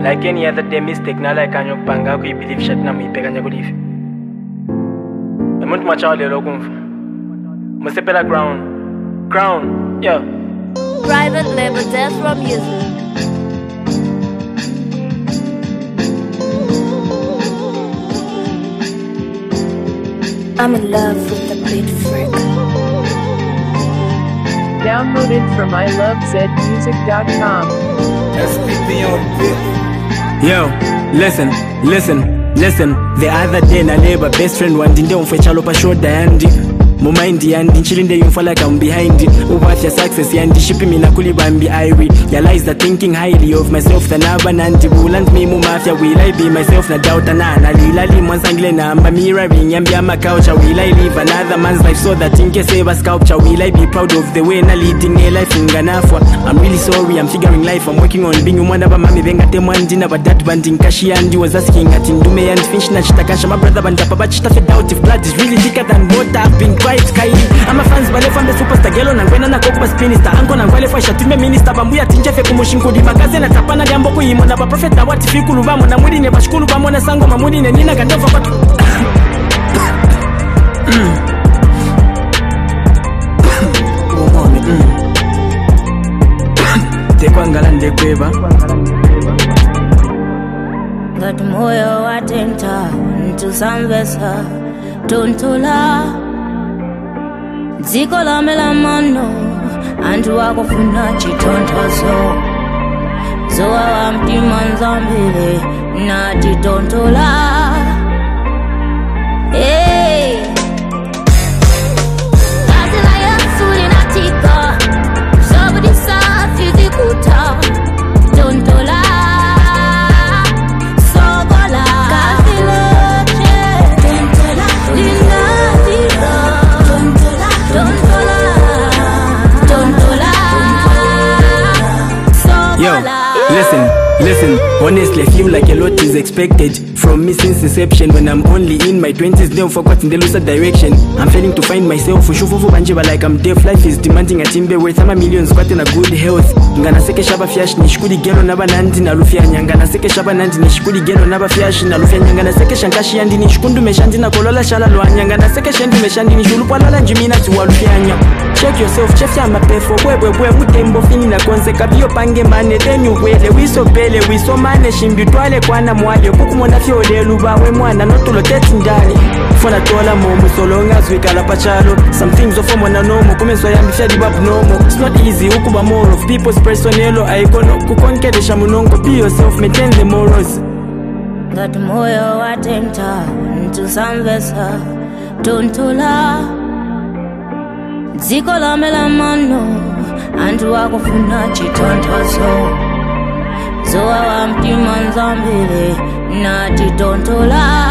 Like any other day mistake na like anyo panga ku believe shit na muipeka nya kulifi. Umuntu macha lelo kumfa. Musepela crown. Yo. Private label Death Row Music. I'm in love with the beat freak. Downloaded from ilovezmusic.com. Yo, listen. The other day na neighbor best friend wandinde umfechalo pa shoulder yandi mu mind yandi nchilinde yumfa like I'm behind ubath ya success yandi shipi mina kulibambi I realize that thinking highly of myself than aba nanti buland me mu mafia will I be myself na doubt na lilali mwansangile namba mirroring yambi ama couch will I live another man's life so that in case ever sculpture will I be proud of the way na leading a life nganafwa. I'm really sorry, I'm figuring life, I'm working on being umwana ba mami benga temwandi na badat banding kashi yandi was asking at indume and finch na chitakasha my brother bandapa but chita fed out if blood is really thicker than water. I've been quite kaili I'm a fans bale from the superstar gelo na ngwena na kokuba spinista anko na ngwale fasha tume minister bambuya tinjefe kumushinkudi magaze na tapana jambo kuyimo na ba prophet na wati fikulu bamo na mudi ne bashkulu bamo na sango mamudi ne nina gandova patu tekwangala ndekweba ngati moyo watenta ntusambesa tontula dziko lamela mano anthu akufuna chitonthozo zowa wa mtima nzambile nati tontula. Hey. Kazi la Yesu linatika sabudi safi zikuta tontula sogola kazi leche tontula linatika tontula sogola. Listen, honestly I feel like a lot is expected from me since inception. When I'm only in my 20s, never forgotten the looser direction. I'm failing to find myself. Ushufufu banjeba like I'm deaf. Life is demanding a timbe worth ama millions got in a good health. Ngana seke shaba fiash nishikudi gelo naba nandi na lufia nyangana seke shaba nandi nishikudi gelo naba fiash na lufia nyangana seke shankashi yandi nishikundu meshandi na kolola shala lwa nyangana seke shendi meshandi nishulupa lala njimina tuwa lufia nya. Check yourself, chef ya mapefo bwe mutembo fini na konse kabiyo pange mane then you wele wiso pele wiso mane shimbitwale kwana mwaje kukumona fyole lubawe mwana notulo teti ndani fona tola momo solonga zwikala pachalo some things of mwana nomo kumeso ya mfya dibabu nomo. It's not easy ukuba more of people's personnel aikono kukonkedesha munongo. Be yourself, maintain the morals. Ngati moyo watenta ntusambesa tontula dziko lamela mano anthu akufuna chitonthozo zowa wa mtima nzambile nati tontula.